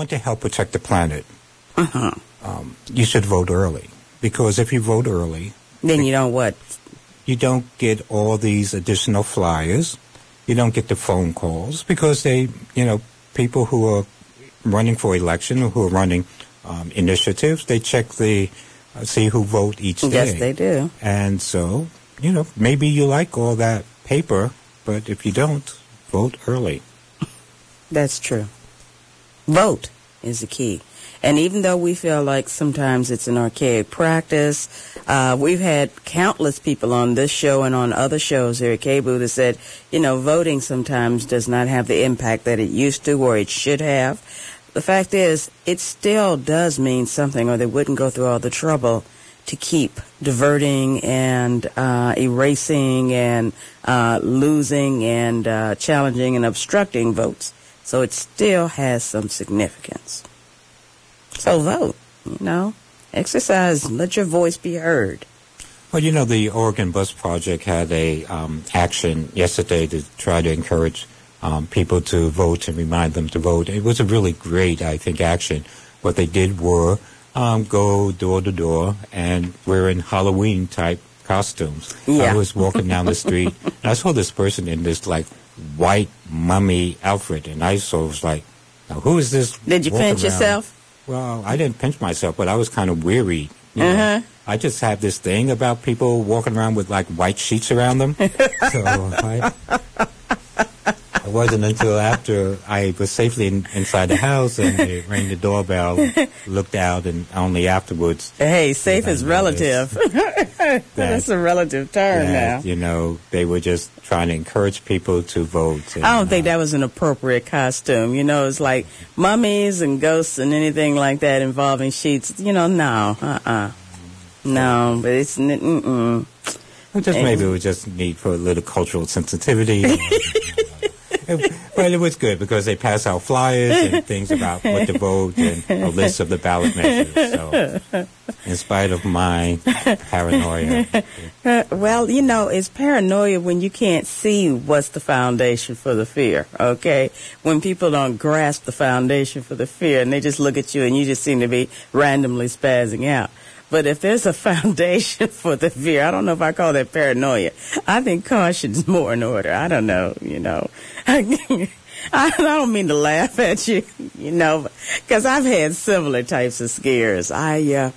want to help protect the planet, Uh-huh. You should vote early. Because if you vote early... Then you don't what? You don't get all these additional flyers. You don't get the phone calls because people who are running for election or who are running initiatives, they check see who vote each day. Yes, they do. And so, maybe you like all that paper, but if you don't, vote early. That's true. Vote is the key. And even though we feel like sometimes it's an archaic practice, we've had countless people on this show and on other shows here at KBOO that said, voting sometimes does not have the impact that it used to or it should have. The fact is, it still does mean something, or they wouldn't go through all the trouble to keep diverting and erasing and losing and challenging and obstructing votes. So it still has some significance. So vote, exercise, let your voice be heard. Well, the Oregon Bus Project had a action yesterday to try to encourage people to vote and remind them to vote. It was a really great, I think, action. What they did were go door to door and wearing Halloween-type costumes. Yeah. I was walking down the street, and I saw this person in this, white mummy outfit, and I was like, now, who is this? Did you pinch yourself? Well, I didn't pinch myself, but I was kind of weary. I just have this thing about people walking around with white sheets around them. So it wasn't until after I was safely inside the house and they rang the doorbell, looked out, and only afterwards. Hey, safe is relative. That's a relative term now. They were just trying to encourage people to vote. And, I don't think that was an appropriate costume. It's like mummies and ghosts and anything like that involving sheets. No. No, but it's... Well, just maybe we just need for a little cultural sensitivity. But it was good because they passed out flyers and things about what to vote and a list of the ballot measures. So, in spite of my paranoia. Well, it's paranoia when you can't see what's the foundation for the fear, okay? When people don't grasp the foundation for the fear and they just look at you and you just seem to be randomly spazzing out. But if there's a foundation for the fear, I don't know if I call that paranoia. I think caution's more in order. I don't know, I don't mean to laugh at you, because I've had similar types of scares. I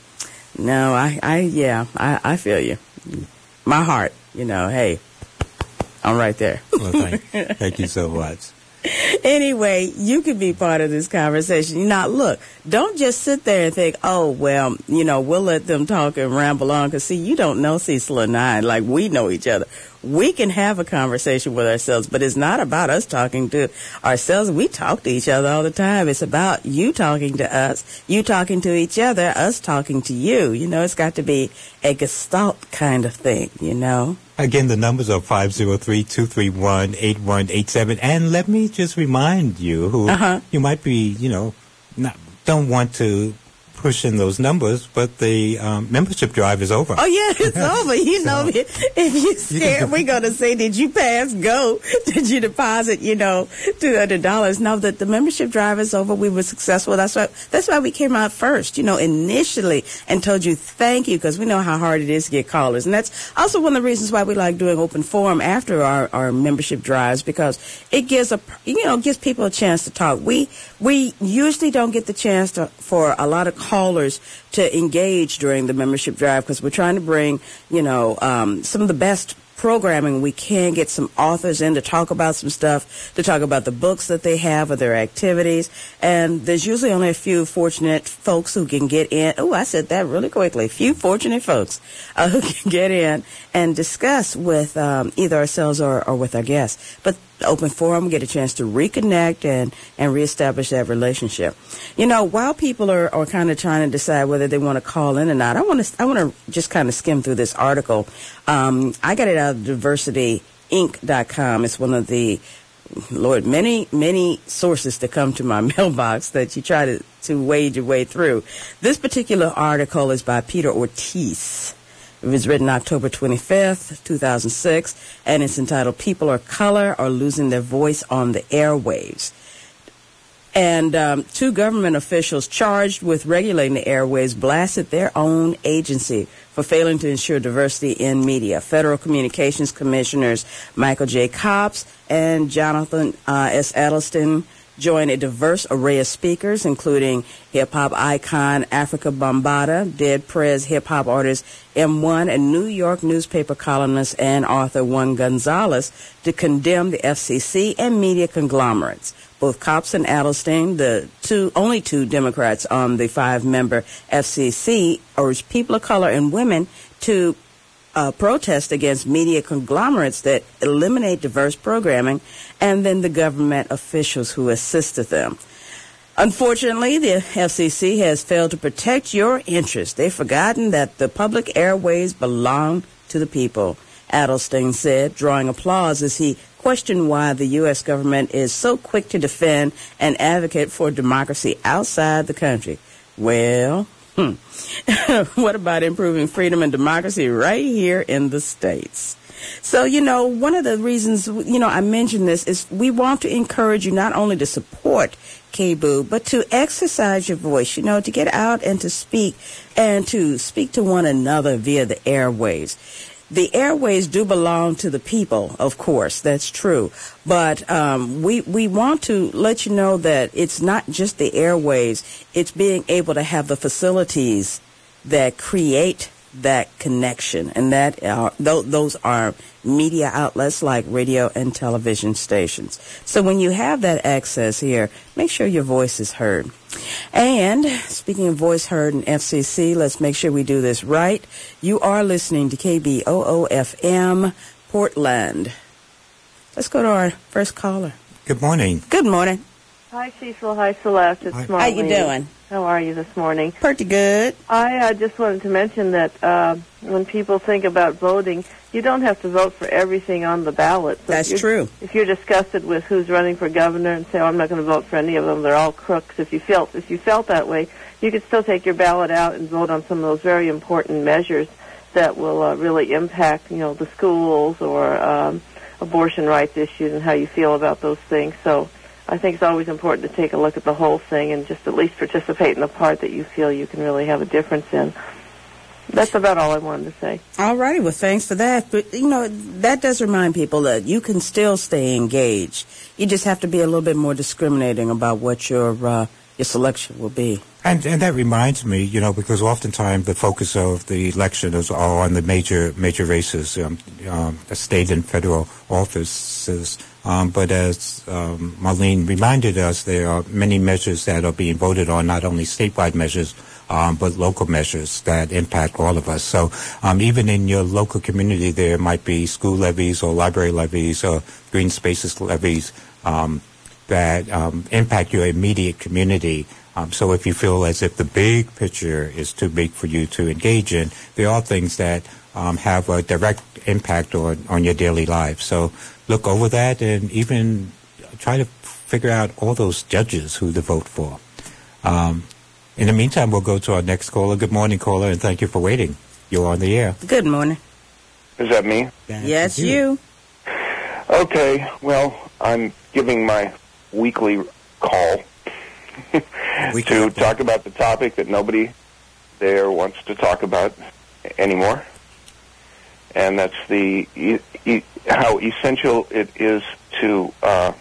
feel you. My heart, hey, I'm right there. Well, thank you so much. Anyway, you can be part of this conversation. Now, look, don't just sit there and think, oh, well, we'll let them talk and ramble on. Because, see, you don't know Cecil and I like we know each other. We can have a conversation with ourselves, but it's not about us talking to ourselves. We talk to each other all the time. It's about you talking to us, you talking to each other, us talking to you. It's got to be a gestalt kind of thing, Again, the numbers are 503-231-8187. And let me just remind you who you might be, don't want to push in those numbers, but the membership drive is over. Oh, yeah, it's over. If you're scared, we're going to say, did you pass go? Did you deposit, $200? No, the membership drive is over. We were successful. That's why we came out first, initially and told you thank you because we know how hard it is to get callers. And that's also one of the reasons why we like doing open forum after our membership drives because it gives gives people a chance to talk. We usually don't get the chance for a lot of callers to engage during the membership drive because we're trying to bring, some of the best programming we can, get some authors in to talk about some stuff, to talk about the books that they have or their activities. And there's usually only a few fortunate folks who can get in. Oh, I said that really quickly. A few fortunate folks who can get in and discuss with either ourselves or with our guests. But open forum, get a chance to reconnect and reestablish that relationship. While people are kind of trying to decide whether they want to call in or not, I want to just kind of skim through this article. I got it out of diversityinc.com. It's one of the many sources that come to my mailbox that you try to wade your way through. This particular article is by Peter Ortiz. It was written October 25th, 2006, and it's entitled People of Color Are Losing Their Voice on the Airwaves. And two government officials charged with regulating the airways blasted their own agency for failing to ensure diversity in media. Federal Communications Commissioners Michael J. Copps and Jonathan S. Edelstein joined a diverse array of speakers, including hip-hop icon Africa Bambaataa, Dead Prez hip-hop artist M1, and New York newspaper columnist and author Juan Gonzalez, to condemn the FCC and media conglomerates. Both Copps and Edelstein, the only two Democrats on the five-member FCC, urged people of color and women to protest against media conglomerates that eliminate diverse programming, and then the government officials who assisted them. Unfortunately, the FCC has failed to protect your interests. They've forgotten that the public airways belong to the people, Edelstein said, drawing applause as he questioned why the U.S. government is so quick to defend and advocate for democracy outside the country. Well, what about improving freedom and democracy right here in the States? So, one of the reasons, I mentioned this is we want to encourage you not only to support KBOO, but to exercise your voice, to get out and to speak to one another via the airways. The airways do belong to the people, of course, that's true. But we want to let you know that it's not just the airways, it's being able to have the facilities that create that connection, and that those are media outlets like radio and television stations. So when you have that access here, make sure your voice is heard. And speaking of voice heard in FCC, let's make sure we do this right. You are listening to KBOO-FM Portland. Let's go to our first caller. Good morning. Good morning. Hi, Cecil. Hi, Celeste. It's Marlene. How you doing? How are you this morning? Pretty good. I just wanted to mention that when people think about voting, you don't have to vote for everything on the ballot. So that's true. If you're disgusted with who's running for governor and say, I'm not going to vote for any of them, they're all crooks. If you felt that way, you could still take your ballot out and vote on some of those very important measures that will really impact, the schools or abortion rights issues and how you feel about those things. So I think it's always important to take a look at the whole thing and just at least participate in the part that you feel you can really have a difference in. That's about all I wanted to say. All righty. Well, thanks for that. But, that does remind people that you can still stay engaged. You just have to be a little bit more discriminating about what your selection will be. And that reminds me, because oftentimes the focus of the election is all on the major races, the state and federal offices. But as Marlene reminded us, there are many measures that are being voted on, not only statewide measures, but local measures that impact all of us. So even in your local community, there might be school levies or library levies or green spaces levies that impact your immediate community. So if you feel as if the big picture is too big for you to engage in, there are things that have a direct impact on your daily life. So look over that and even try to figure out all those judges who to vote for. In the meantime, we'll go to our next caller. Good morning, caller, and thank you for waiting. You're on the air. Good morning. Is that me? Yes, you. Okay, well, I'm giving my weekly call to talk about the topic that nobody there wants to talk about anymore, and that's how essential it is to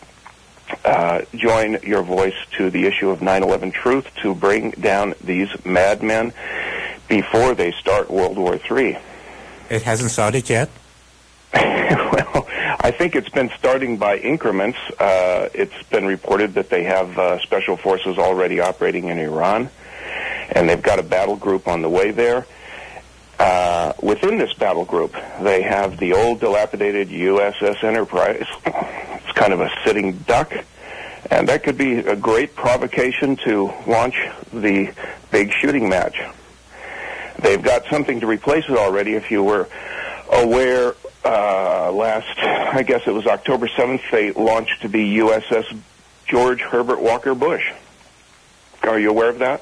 join your voice to the issue of 9/11 truth to bring down these madmen before they start World War III. It hasn't started yet? Well, I think it's been starting by increments. It's been reported that they have special forces already operating in Iran, and they've got a battle group on the way there. Within this battle group, they have the old dilapidated USS Enterprise. It's kind of a sitting duck, and that could be a great provocation to launch the big shooting match. They've got something to replace it already. If you were aware, I guess it was October 7th, they launched the USS George Herbert Walker Bush. Are you aware of that?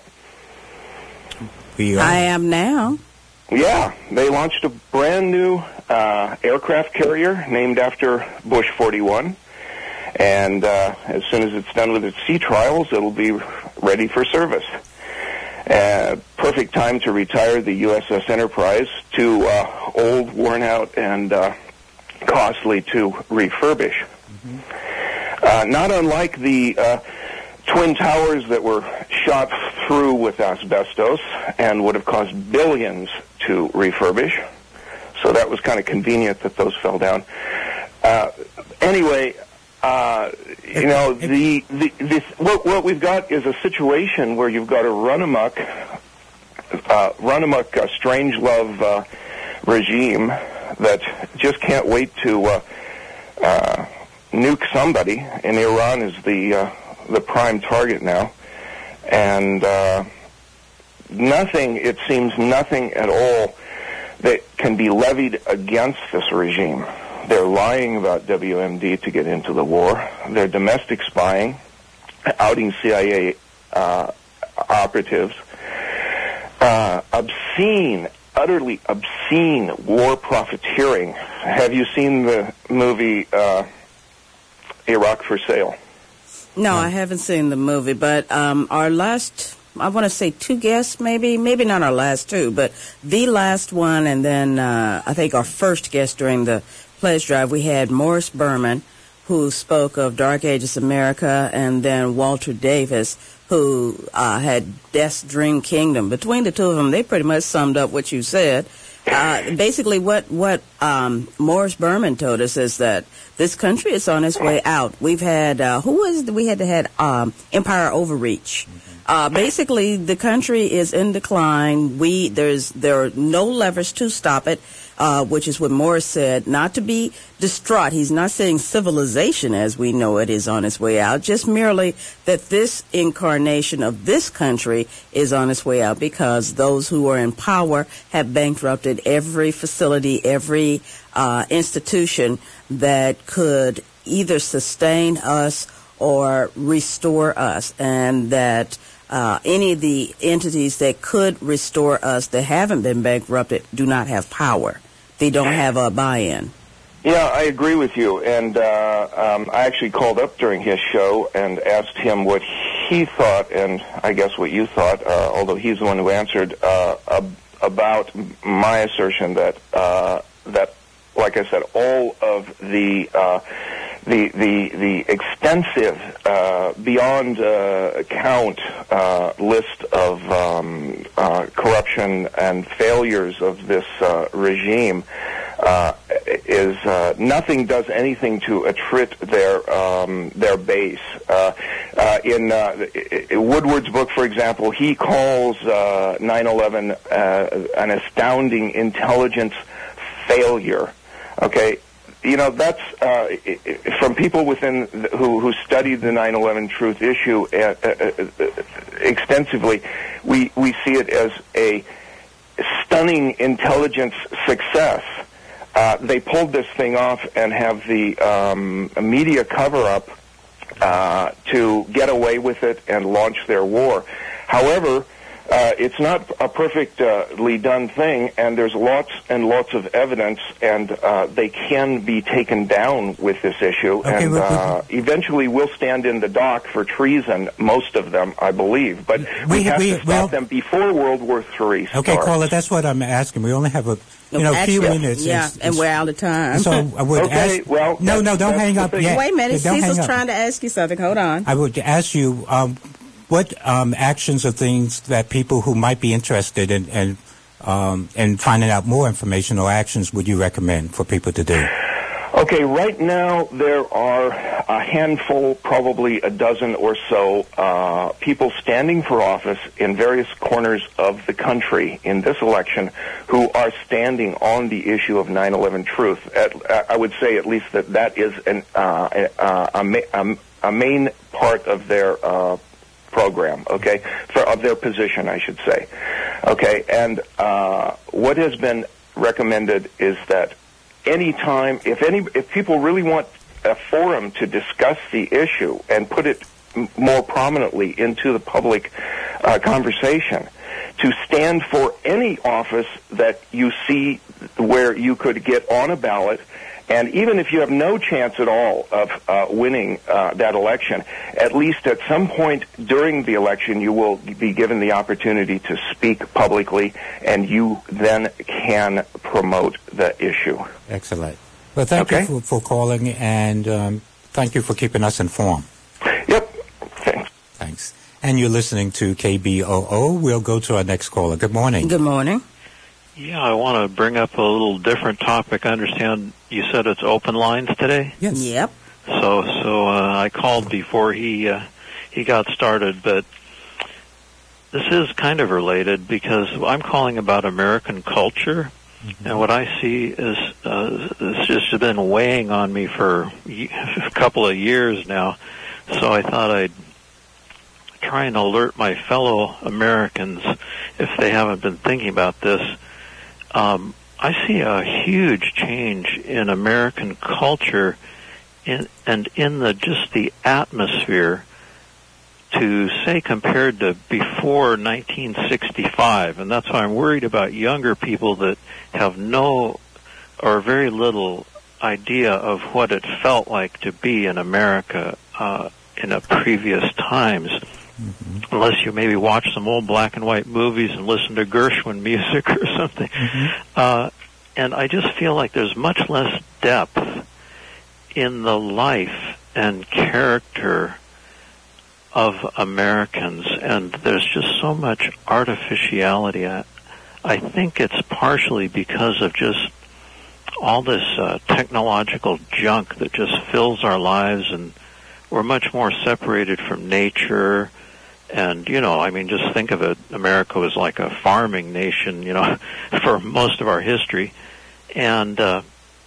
I am now. Yeah, they launched a brand new aircraft carrier named after Bush 41, And as soon as it's done with its sea trials, it'll be ready for service. Perfect time to retire the USS Enterprise, too old, worn out, and costly to refurbish. Not unlike the Twin Towers that were shot through with asbestos and would have cost billions to refurbish. So that was kind of convenient that those fell down. Anyway, what we've got is a situation where you've got a run amok Strangelove regime that just can't wait to nuke somebody, and Iran is the prime target now, and nothing at all that can be levied against this regime. They're lying about WMD to get into the war. They're domestic spying, outing CIA operatives, utterly obscene war profiteering. Have you seen the movie Iraq for Sale? No, I haven't seen the movie, but our last, I want to say 2 guests, maybe not our last 2, but the last one, and then I think our first guest during the pledge drive, we had Morris Berman, who spoke of Dark Ages America, and then Walter Davis, who had Death's Dream Kingdom. Between the two of them, they pretty much summed up what you said. Basically, what Morris Berman told us is that this country is on its way out. We've had Empire Overreach. Basically, the country is in decline. There are no levers to stop it, which is what Morris said. Not to be distraught. He's not saying civilization as we know it is on its way out, just merely that this incarnation of this country is on its way out because those who are in power have bankrupted every facility, every institution that could either sustain us or restore us, and that any of the entities that could restore us that haven't been bankrupted do not have power. They don't have a buy-in. Yeah, I agree with you. And I actually called up during his show and asked him what he thought, and I guess what you thought, although he's the one who answered, about my assertion that, like I said, all of the extensive, beyond count list of corruption and failures of this regime is nothing does anything to attrit their base. In Woodward's book, for example, he calls 9/11 an astounding intelligence failure. Okay. You know, that's from people within who studied the 9/11 truth issue extensively. We see it as a stunning intelligence success. They pulled this thing off and have the media cover-up to get away with it and launch their war. However, it's not a perfectly done thing, and there's lots and lots of evidence, and they can be taken down with this issue. Okay, and eventually will stand in the dock for treason, most of them, I believe. But we have to stop them before World War III starts. Okay, caller, that's what I'm asking. We only have a few minutes. Yeah, and we're out of time. So I would ask... well... No, don't hang up yet. Wait a minute, Cecil's trying to ask you something. Hold on. I would ask you... what actions or things that people who might be interested in finding out more information or actions would you recommend for people to do? Okay, right now there are a handful, probably a dozen or so, people standing for office in various corners of the country in this election who are standing on the issue of 9/11 truth. I would say at least that is a main part of their program, okay, of their position, I should say. Okay, and what has been recommended is that anytime, if people really want a forum to discuss the issue and put it more prominently into the public conversation, to stand for any office that you see where you could get on a ballot And even if you have no chance at all of winning that election, at least at some point during the election, you will be given the opportunity to speak publicly, and you then can promote the issue. Excellent. Well, thank you for calling, and thank you for keeping us informed. Yep. Thanks. Thanks. And you're listening to KBOO. We'll go to our next caller. Good morning. Good morning. Yeah, I want to bring up a little different topic. I understand you said it's open lines today? Yes. Yep. So I called before he got started, but this is kind of related because I'm calling about American culture, and what I see is it's just been weighing on me for a couple of years now, so I thought I'd try and alert my fellow Americans if they haven't been thinking about this. I see a huge change in American culture and in the atmosphere to say compared to before 1965, and that's why I'm worried about younger people that have no or very little idea of what it felt like to be in America in a previous times. Unless you maybe watch some old black and white movies and listen to Gershwin music or something. And I just feel like there's much less depth in the life and character of Americans, and there's just so much artificiality. I think it's partially because of just all this technological junk that just fills our lives, and we're much more separated from nature. And, just think of it. America was like a farming nation, for most of our history. And I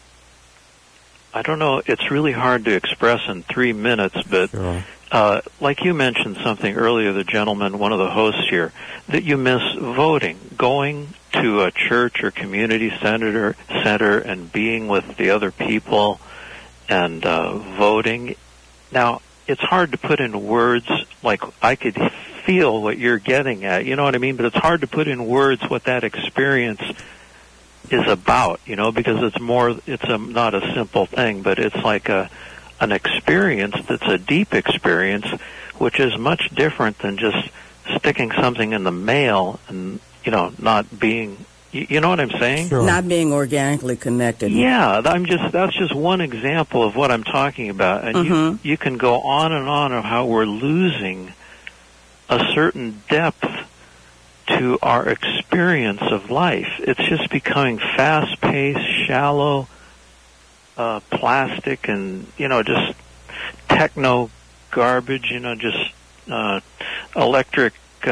don't know, it's really hard to express in 3 minutes, but Sure. Like you mentioned something earlier, the gentleman, one of the hosts here, that you miss voting, going to a church or community center and being with the other people and voting. Now, it's hard to put in words, like I could feel what you're getting at, you know what I mean? But it's hard to put in words what that experience is about, because it's not a simple thing, but it's like an experience that's a deep experience, which is much different than just sticking something in the mail and, not being, you know what I'm saying? Sure. Not being organically connected. Yeah, that's just one example of what I'm talking about. And you can go on and on of how we're losing a certain depth to our experience of life. It's just becoming fast-paced, shallow, plastic, and, just techno garbage, just electric,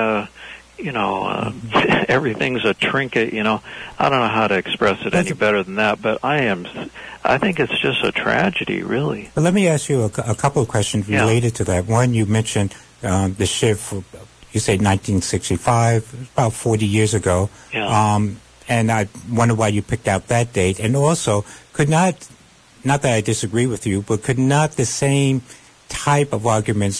everything's a trinket, I don't know how to express it any better than that, but I think it's just a tragedy, really. But let me ask you a couple of questions related to that. One, you mentioned the shift, you say 1965, about 40 years ago. Yeah. And I wonder why you picked out that date. And also, not that I disagree with you, but could not the same type of arguments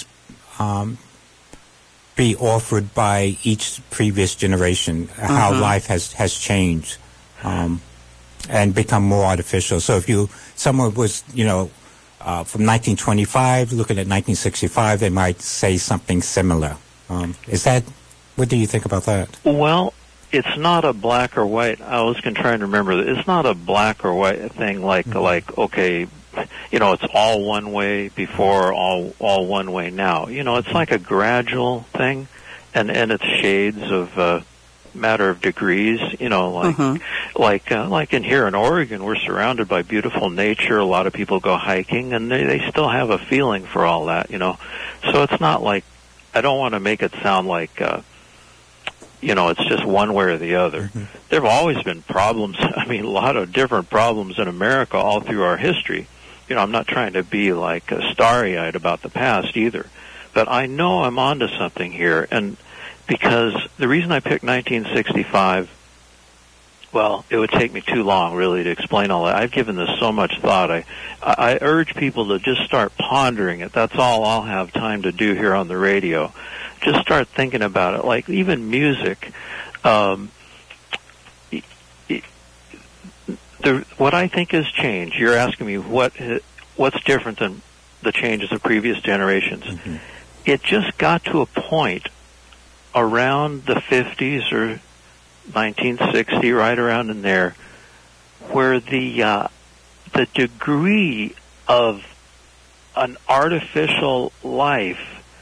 be offered by each previous generation, how life has changed and become more artificial? So if someone was, from 1925 looking at 1965, they might say something similar. What do you think about that? Well, it's not a black or white. I was trying to remember that it's not a black or white thing like okay, it's all one way before, all one way now. It's like a gradual thing, and it's shades of matter of degrees. Like in here in Oregon, we're surrounded by beautiful nature. A lot of people go hiking, and they still have a feeling for all that. So it's not like, I don't want to make it sound like it's just one way or the other. There have always been problems. I mean, a lot of different problems in America all through our history. I'm not trying to be like starry-eyed about the past either. But I know I'm onto something here. And because the reason I picked 1965, well, it would take me too long, really, to explain all that. I've given this so much thought. I urge people to just start pondering it. That's all I'll have time to do here on the radio. Just start thinking about it. Like, even music, what I think has changed, you're asking me what's different than the changes of previous generations. Mm-hmm. It just got to a point around the 50s or 1960, right around in there, where the degree of an artificial life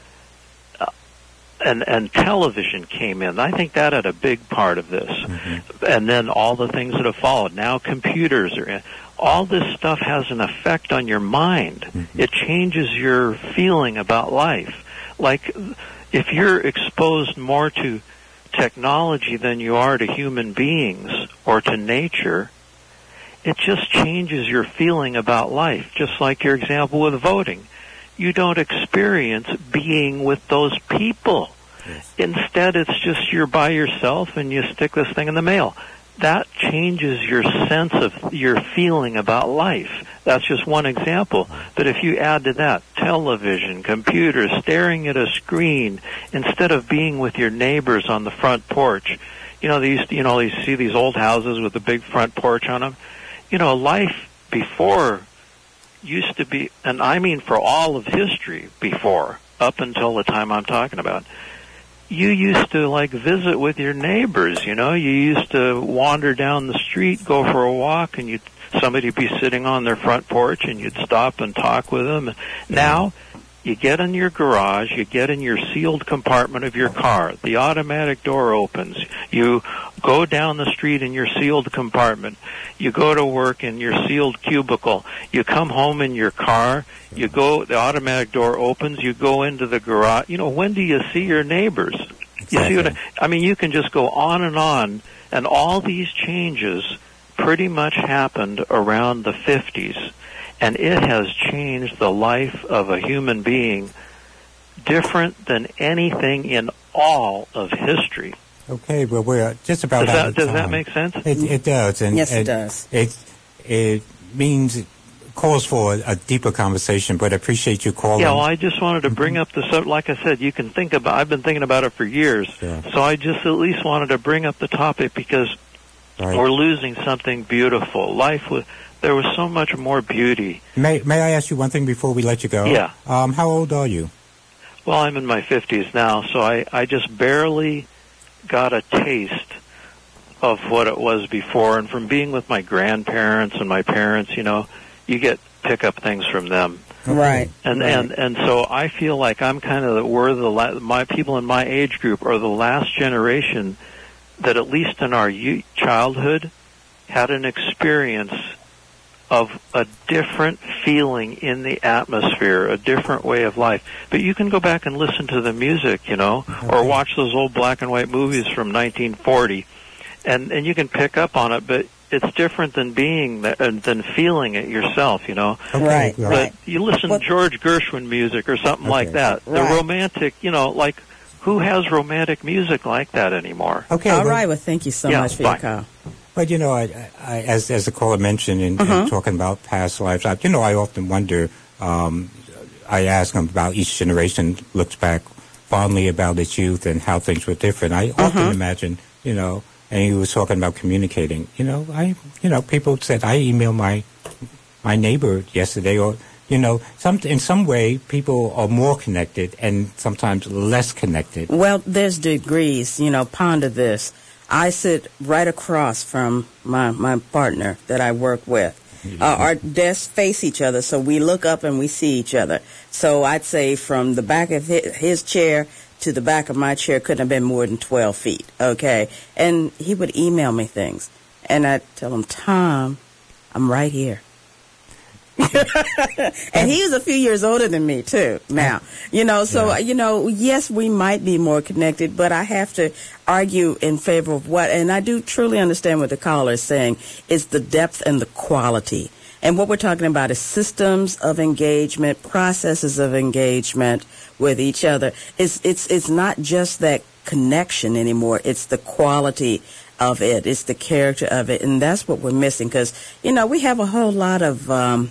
and television came in. I think that had a big part of this. Mm-hmm. And then all the things that have followed. Now computers are in. All this stuff has an effect on your mind. Mm-hmm. It changes your feeling about life. Like, if you're exposed more to technology than you are to human beings or to nature, it just changes your feeling about life. Just like your example with voting. You don't experience being with those people. Yes. Instead, it's just you're by yourself and you stick this thing in the mail. That changes your sense of your feeling about life. That's just one example. But if you add to that television, computers, staring at a screen, instead of being with your neighbors on the front porch, you see these old houses with a big front porch on them. Life before used to be, and I mean for all of history before, up until the time I'm talking about, you used to visit with your neighbors, you used to wander down the street, go for a walk, and somebody'd be sitting on their front porch and you'd stop and talk with them. Now, you get in your garage, you get in your sealed compartment of your car, the automatic door opens, you go down the street in your sealed compartment, you go to work in your sealed cubicle, you come home in your car, the automatic door opens, you go into the garage. When do you see your neighbors? Exactly. You see I mean, you can just go on, and all these changes pretty much happened around the 50s. And it has changed the life of a human being different than anything in all of history. Okay, well, we're just about out of time. Does that make sense? It does. And, yes, it does. It calls for a deeper conversation, but I appreciate you calling. Yeah, well, I just wanted to bring up the subject. Like I said, you can think about, I've been thinking about it for years. Sure. So I just at least wanted to bring up the topic because we're losing something beautiful. There was so much more beauty. May I ask you one thing before we let you go? Yeah. How old are you? Well, I'm in my 50s now, so I just barely got a taste of what it was before. And from being with my grandparents and my parents, you pick up things from them. Right. And so I feel like I'm kind of my people in my age group are the last generation that, at least in our childhood, had an experience of a different feeling in the atmosphere, a different way of life. But you can go back and listen to the music, or watch those old black and white movies from 1940, and you can pick up on it, but it's different than than feeling it yourself, Right. But you listen to George Gershwin music or something like that. The romantic, who has romantic music like that anymore? Okay. All right. Well, thank you so much for your call. But, I as the caller mentioned in talking about past lives, I often wonder, I ask them about each generation looks back fondly about its youth and how things were different. I often imagine, and he was talking about communicating. People said, I emailed my neighbor yesterday, or, in some way people are more connected and sometimes less connected. Well, there's degrees, ponder this. I sit right across from my partner that I work with. Our desks face each other, so we look up and we see each other. So I'd say from the back of his chair to the back of my chair couldn't have been more than 12 feet, okay? And he would email me things. And I'd tell him, Tom, I'm right here. And he was a few years older than me too now, yes, we might be more connected, but I have to argue in favor of and I do truly understand what the caller is saying, is the depth and the quality. And what we're talking about is systems of engagement, processes of engagement with each other. It's not just that connection anymore, it's the quality of it, it's the character of it, and that's what we're missing, because we have a whole lot of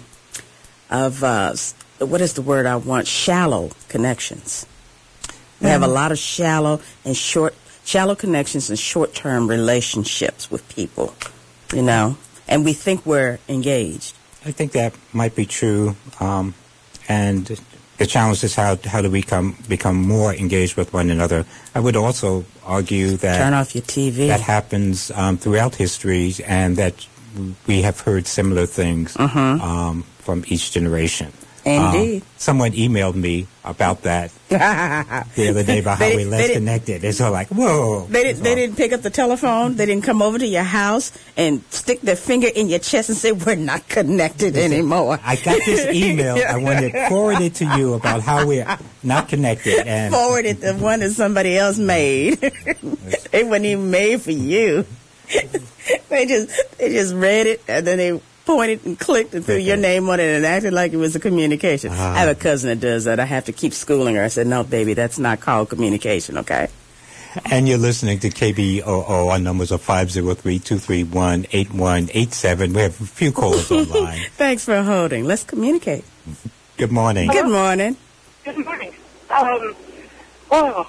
what is the word I want? Shallow connections. We have a lot of shallow connections and short-term relationships with people, and we think we're engaged. I think that might be true. And the challenge is how do we become more engaged with one another. I would also argue that turn off your TV. That happens throughout history, and that we have heard similar things from each generation. Indeed. Someone emailed me about that the other day about how we're less connected. It's all like, whoa. They didn't pick up the telephone. They didn't come over to your house and stick their finger in your chest and say, we're not connected anymore. I got this email. I wanted to forward it to you about how we're not connected. And forwarded the one that somebody else made. It wasn't even made for you. They just read it, and then they pointed and clicked and threw your name on it and acted like it was a communication. I have a cousin that does that. I have to keep schooling her. I said, no, baby, that's not called communication, okay? And you're listening to KBOO. Our numbers are 503-231-8187. We have a few callers online. Thanks for holding. Let's communicate. Good morning. Good morning. Good morning. I'm going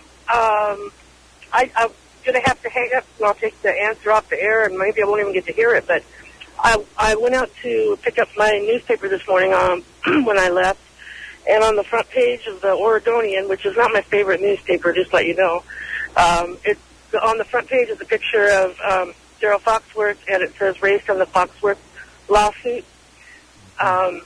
to have to hang up, and I'll take the answer off the air, and maybe I won't even get to hear it, but I went out to pick up my newspaper this morning when I left, and on the front page of the Oregonian, which is not my favorite newspaper, just to let you know, it's on the front page is a picture of Daryl Foxworth, and it says raised from the Foxworth lawsuit. And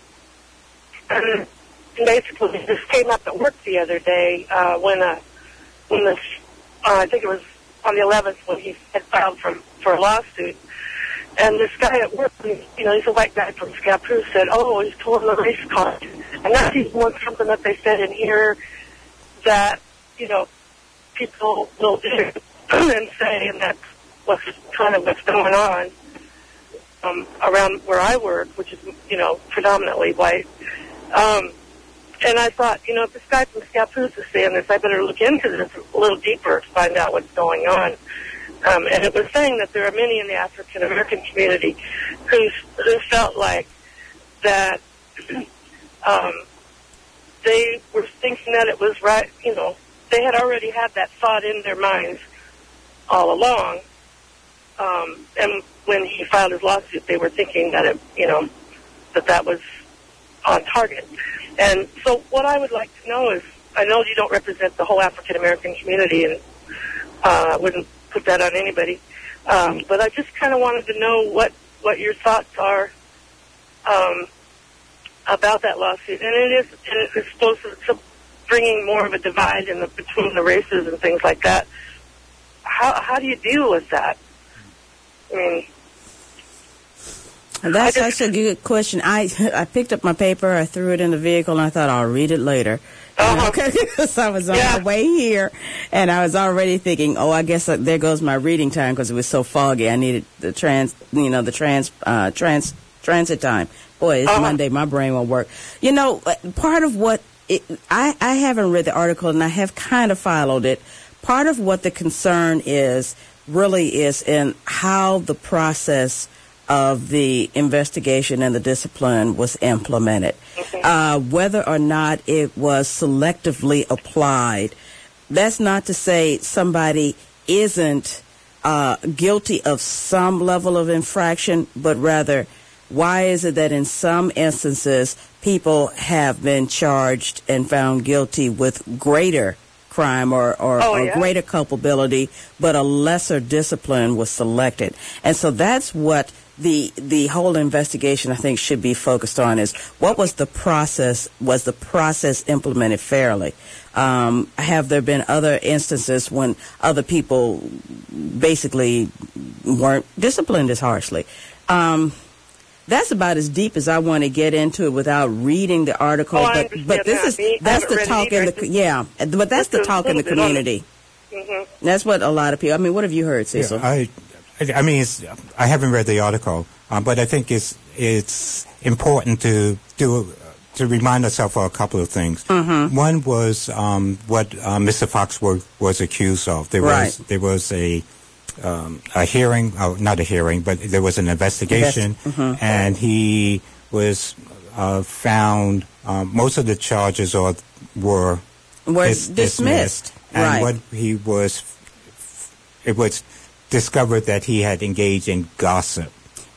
basically, this came up at work the other day when I think it was on the 11th when he had filed for a lawsuit. And this guy at work, he's a white guy from Scappoose, said, oh, he's pulling the race card. And that's even something that they said in here that, people will do and say, and that's what's going on around where I work, which is, predominantly white. And I thought, if this guy from Scappoose is saying this, I better look into this a little deeper to find out what's going on. And it was saying that there are many in the African American community who felt like that they were thinking that it was right. They had already had that thought in their minds all along. And when he filed his lawsuit, they were thinking that that was on target. And so, what I would like to know is, I know you don't represent the whole African American community, and I wouldn't put that on anybody. But I just kind of wanted to know what your thoughts are about that lawsuit. And it is supposed to bringing more of a divide between the races and things like that. How do you deal with that? I mean, that's actually a good question. I picked up my paper, I threw it in the vehicle, and I thought I'll read it later. Because I was on my way here, and I was already thinking, I guess there goes my reading time because it was so foggy. I needed the transit time. Boy, it's Monday. My brain won't work. Part of what I haven't read the article, and I have kind of followed it. Part of what the concern is in how the process of the investigation and the discipline was implemented. Whether or not it was selectively applied. That's not to say somebody isn't guilty of some level of infraction, but rather, why is it that in some instances people have been charged and found guilty with greater crime or greater culpability, but a lesser discipline was selected? And so that's what the whole investigation, I think, should be focused on, is what was the process? Was the process implemented fairly? Have there been other instances when other people basically weren't disciplined as harshly? That's about as deep as I want to get into it without reading the article. But that's the talk in the talk in the community. Mm-hmm. That's what a lot of people. I mean, what have you heard, Cecil? Yeah, I haven't read the article, but I think it's important to remind ourselves of a couple of things. Mm-hmm. One was what Mr. Foxworth was accused of. There was a hearing, not a hearing, but there was an investigation, and he was found. Most of the charges were dismissed, and what it was discovered that he had engaged in gossip.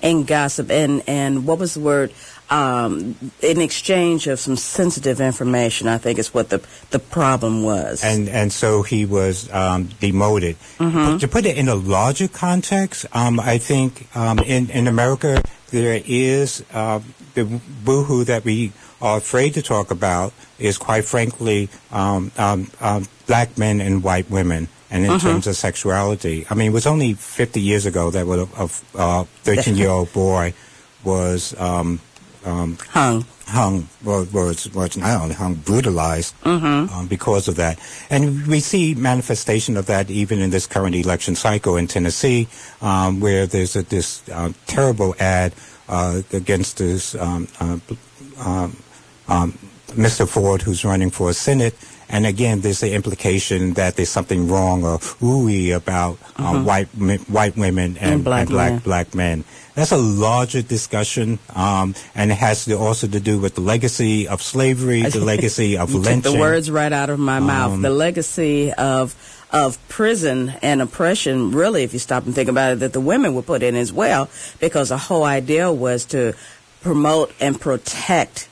and gossip and what was the word? In exchange of some sensitive information, I think is what the problem was. And so he was demoted. But to put it in a larger context, I think in America there is the boohoo that we are afraid to talk about is, quite frankly, black men and white women. And in terms of sexuality, I mean, it was only 50 years ago that a 13-year-old boy was brutalized because of that. And we see manifestation of that even in this current election cycle in Tennessee, where there's this terrible ad against this Mr. Ford, who's running for Senate. And again, there's the implication that there's something wrong or ooey about white women and black men. That's a larger discussion, and it has also to do with the legacy of slavery, the legacy of lynching. Took the words right out of my mouth. The legacy of prison and oppression, really, if you stop and think about it, that the women were put in as well, because the whole idea was to promote and protect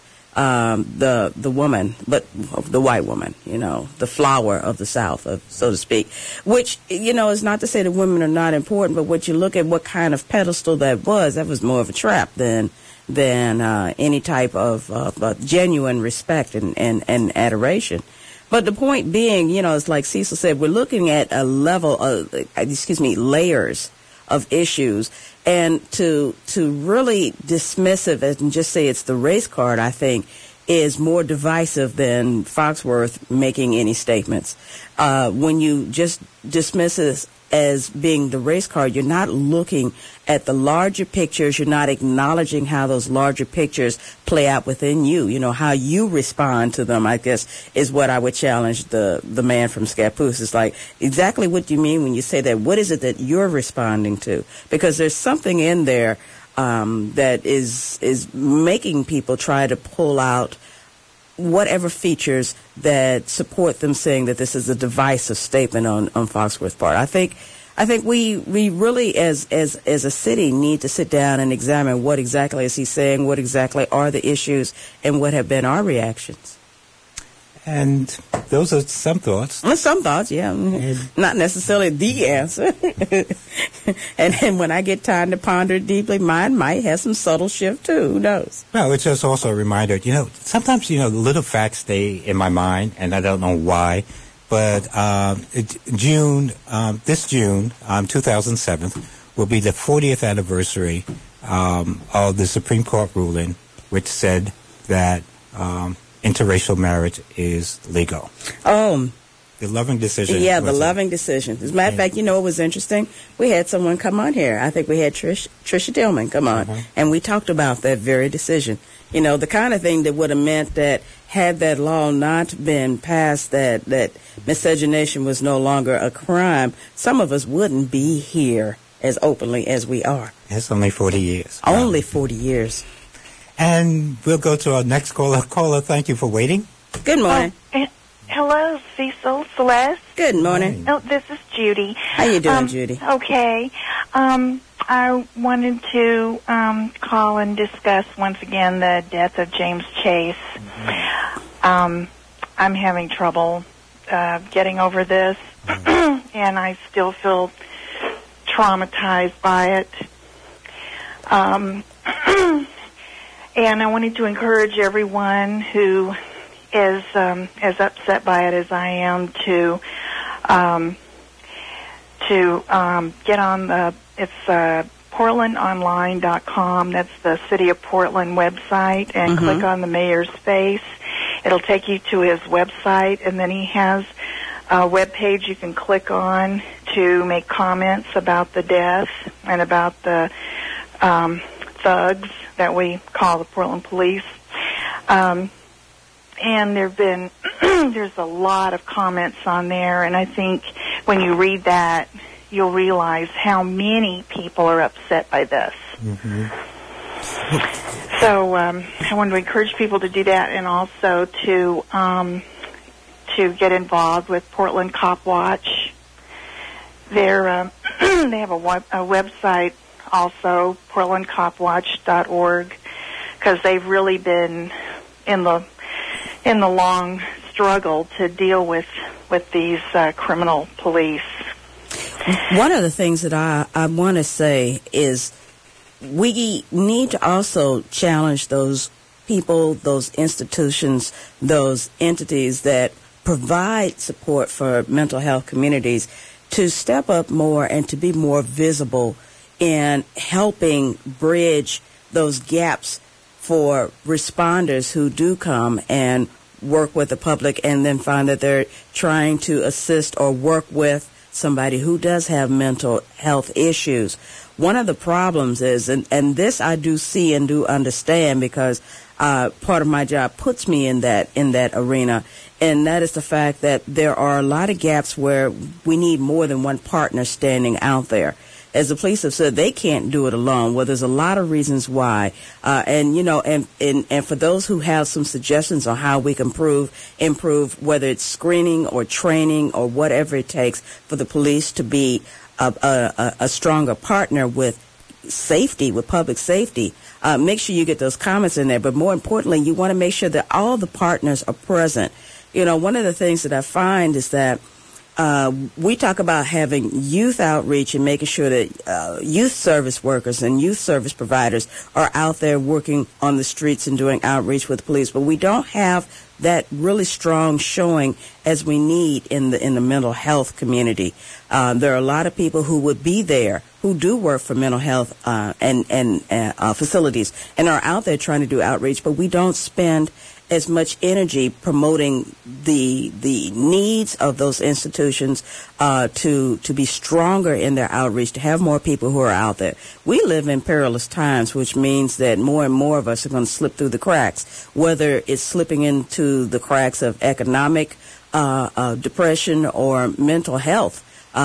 the woman, but the white woman, the flower of the South, so to speak, which, is not to say that women are not important, but what you look at what kind of pedestal that was more of a trap than any type of genuine respect and adoration. But the point being, it's like Cecil said, we're looking at a level of, layers of issues. And to really dismiss it and just say it's the race card, I think, is more divisive than Foxworth making any statements. When you just dismiss it as being the race card, you're not looking at the larger pictures. You're not acknowledging how those larger pictures play out within you. How you respond to them, I guess, is what I would challenge the man from Scappoose. It's like, exactly what do you mean when you say that? What is it that you're responding to? Because there's something in there that is making people try to pull out whatever features that support them saying that this is a divisive statement on Foxworth's part. I think we really as a city need to sit down and examine what exactly is he saying, what exactly are the issues, and what have been our reactions. And those are some thoughts. Well, some thoughts, yeah. Not necessarily the answer. and when I get time to ponder it deeply, mine might have some subtle shift too. Who knows? Well, it's just also a reminder, sometimes, little facts stay in my mind, and I don't know why. But this June, 2007, will be the 40th anniversary of the Supreme Court ruling, which said that interracial marriage is legal. The Loving decision. Yeah, the Loving decision. As a matter of fact, it was interesting. We had someone come on here. I think we had Tricia Tillman come on, and we talked about that very decision. The kind of thing that would have meant that had that law not been passed, that miscegenation was no longer a crime, some of us wouldn't be here as openly as we are. It's only 40 years. Only 40 years. And we'll go to our next caller. Caller, thank you for waiting. Good morning. Hello, Cecil, Celeste. Good morning. Oh, this is Judy. How you doing, Judy? Okay. I wanted to call and discuss once again the death of James Chase. I'm having trouble getting over this, and I still feel traumatized by it. And I wanted to encourage everyone who is as upset by it as I am to get on it's PortlandOnline.com. That's the City of Portland website, and click on the mayor's face. It'll take you to his website, and then he has a web page you can click on to make comments about the death and about the thugs that we call the Portland Police. And there've been there's a lot of comments on there, and I think when you read that, you'll realize how many people are upset by this. So I wanted to encourage people to do that, and also to get involved with Portland Cop Watch. They have a website also PortlandCopWatch.org, because they've really been in the long struggle to deal with these criminal police. One of the things that I want to say is we need to also challenge those people, those institutions, those entities that provide support for mental health communities to step up more and to be more visible in helping bridge those gaps for responders who do come and work with the public and then find that they're trying to assist or work with somebody who does have mental health issues. One of the problems is, and this I do see and do understand because part of my job puts me in that arena, and that is the fact that there are a lot of gaps where we need more than one partner standing out there. As the police have said, they can't do it alone. Well, there's a lot of reasons why. And for those who have some suggestions on how we can improve, whether it's screening or training or whatever it takes for the police to be a stronger partner with safety, with public safety, make sure you get those comments in there. But more importantly, you want to make sure that all the partners are present. One of the things that I find is that we talk about having youth outreach and making sure that youth service workers and youth service providers are out there working on the streets and doing outreach with the police, but we don't have that really strong showing as we need in the mental health community. There are a lot of people who would be there who do work for mental health and facilities and are out there trying to do outreach, but we don't spend as much energy promoting the needs of those institutions to be stronger in their outreach, to have more people who are out there. We live in perilous times, which means that more and more of us are going to slip through the cracks, whether it's slipping into the cracks of economic depression or mental health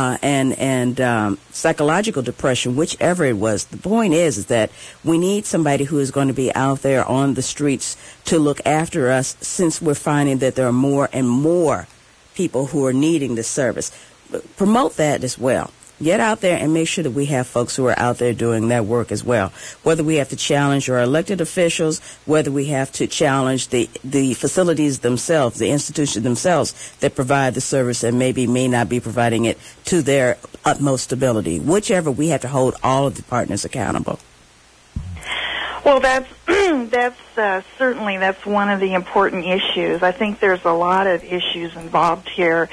and psychological depression, whichever it was. The point is that we need somebody who is going to be out there on the streets to look after us, since we're finding that there are more and more people who are needing this service. Promote that as well. Get out there and make sure that we have folks who are out there doing that work as well. Whether we have to challenge our elected officials, whether we have to challenge the facilities themselves, the institutions themselves that provide the service and maybe may not be providing it to their utmost ability. Whichever, we have to hold all of the partners accountable. Well, that's certainly that's one of the important issues. I think there's a lot of issues involved here.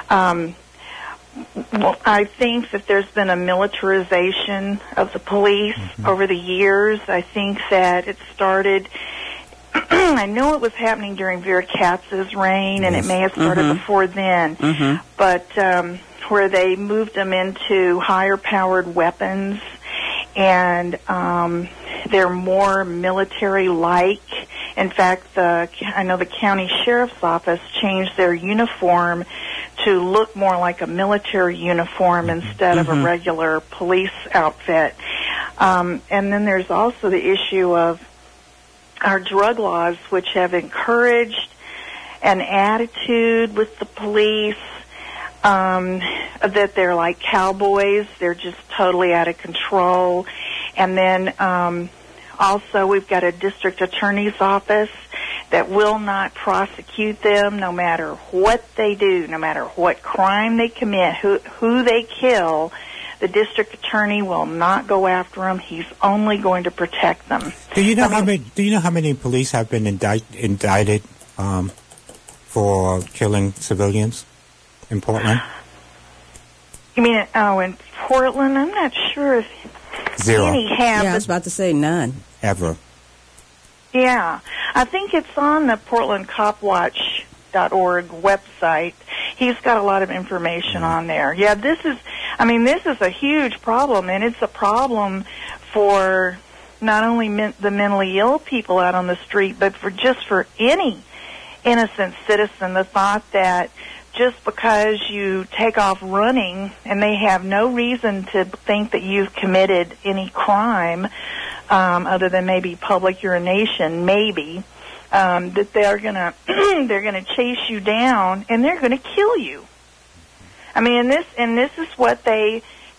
Well, I think that there's been a militarization of the police over the years. I think that it started, I know it was happening during Vera Katz's reign, and it may have started before then, but where they moved them into higher-powered weapons, and they're more military-like. In fact, I know the county sheriff's office changed their uniform to look more like a military uniform instead of a regular police outfit. And then there's also the issue of our drug laws, which have encouraged an attitude with the police that they're like cowboys. They're just totally out of control. And then also we've got a district attorney's office that will not prosecute them no matter what they do, no matter what crime they commit, who they kill. The district attorney will not go after them. He's only going to protect them. Do you know how many police have been indicted for killing civilians in Portland? You mean in Portland? I'm not sure if Zero. any have. Yeah, I was about to say none. Ever. Yeah, I think it's on the PortlandCopWatch.org website. He's got a lot of information on there. Yeah, this is a huge problem, and it's a problem for not only the mentally ill people out on the street, but for any innocent citizen. The thought that just because you take off running and they have no reason to think that you've committed any crime, other than maybe public urination, that they're gonna chase you down and they're gonna kill you. I mean, and this is what they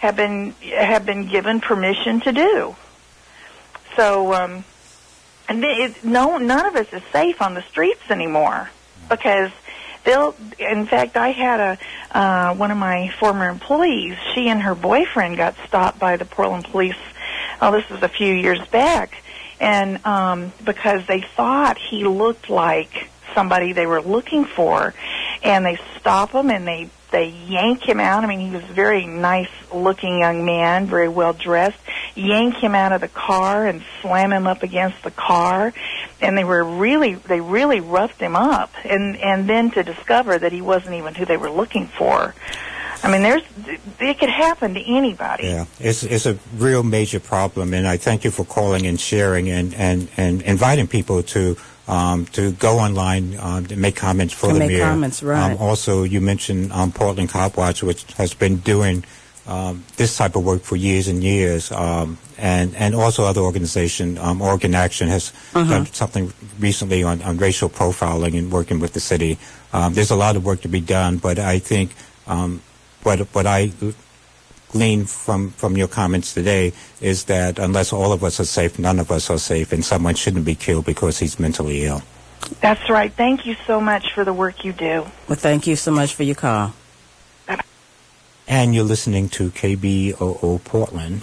have been given permission to do. So, and none of us is safe on the streets anymore because in fact, I had one of my former employees, she and her boyfriend got stopped by the Portland police, this was a few years back, and because they thought he looked like somebody they were looking for, and they stop him and they yank him out. I mean, he was a very nice-looking young man, very well-dressed. Yank him out of the car and slam him up against the car, and they really roughed him up. And then to discover that he wasn't even who they were looking for. I mean, it could happen to anybody. Yeah, it's a real major problem, and I thank you for calling and sharing and inviting people to go online to make comments for the mayor. Comments, right. Also, you mentioned Portland Cop Watch, which has been doing this type of work for years and years, and also other organizations. Oregon Action has done something recently on racial profiling and working with the city. There's a lot of work to be done, but I think what I glean from your comments today is that unless all of us are safe, none of us are safe, and someone shouldn't be killed because he's mentally ill. That's right. Thank you so much for the work you do. Well, thank you so much for your call. And you're listening to KBOO Portland.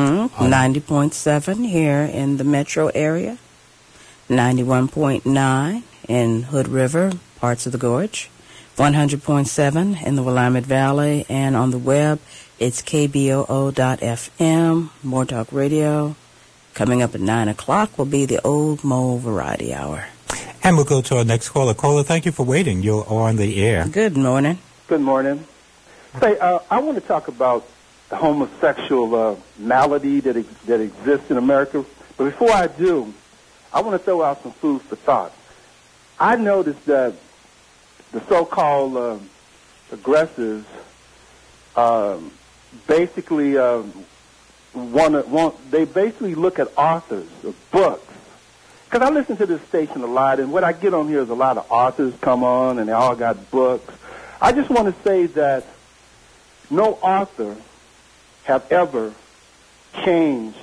90.7 here in the metro area. 91.9 in Hood River, parts of the Gorge. 100.7 in the Willamette Valley. And on the web, it's KBOO.FM, More Talk Radio. Coming up at 9 o'clock will be the Old Mole Variety Hour. And we'll go to our next caller. Caller, thank you for waiting. You're on the air. Good morning. Good morning. Say, I want to talk about the homosexual malady that exists in America. But before I do, I want to throw out some food for thought. I noticed that the so-called aggressors basically they basically look at authors of books. Because I listen to this station a lot, and what I get on here is a lot of authors come on, and they all got books. I just want to say that no author have ever changed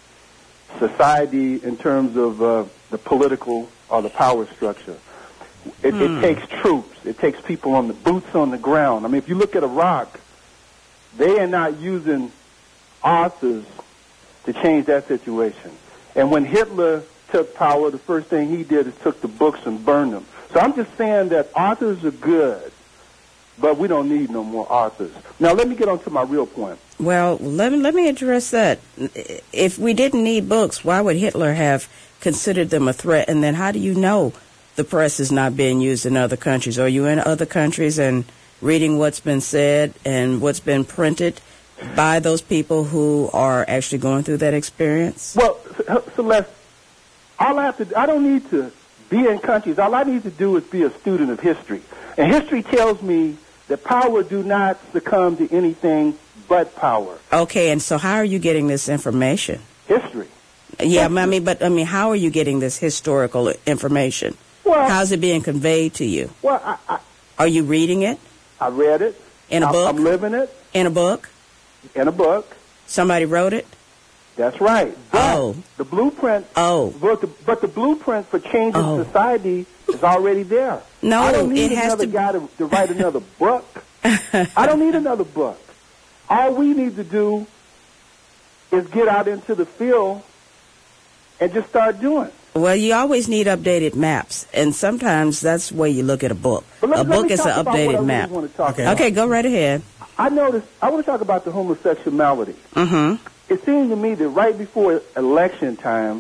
society in terms of the political or the power structure. It takes troops. It takes people on the boots on the ground. I mean, if you look at Iraq, they are not using authors to change that situation. And when Hitler took power, the first thing he did is took the books and burned them. So I'm just saying that authors are good, but we don't need no more authors. Now, let me get on to my real point. Well, let me address that. If we didn't need books, why would Hitler have considered them a threat? And then how do you know the press is not being used in other countries? Are you in other countries and reading what's been said and what's been printed by those people who are actually going through that experience? Well, Celeste, I don't need to be in countries. All I need to do is be a student of history. And history tells me that power do not succumb to anything but power. Okay, and so how are you getting this information? History. Yeah, I mean, how are you getting this historical information? Well, how's it being conveyed to you? Well, are you reading it? I read it. In a book? I'm living it. In a book? In a book. Somebody wrote it? That's right. But the blueprint. But the blueprint for changing society is already there. No, I don't need it has another guy to write another book. I don't need another book. All we need to do is get out into the field and just start doing. Well, you always need updated maps, and sometimes that's where you look at a book. A book is an updated map. Okay, go right ahead. I want to talk about the homosexuality. It seems to me that right before election time,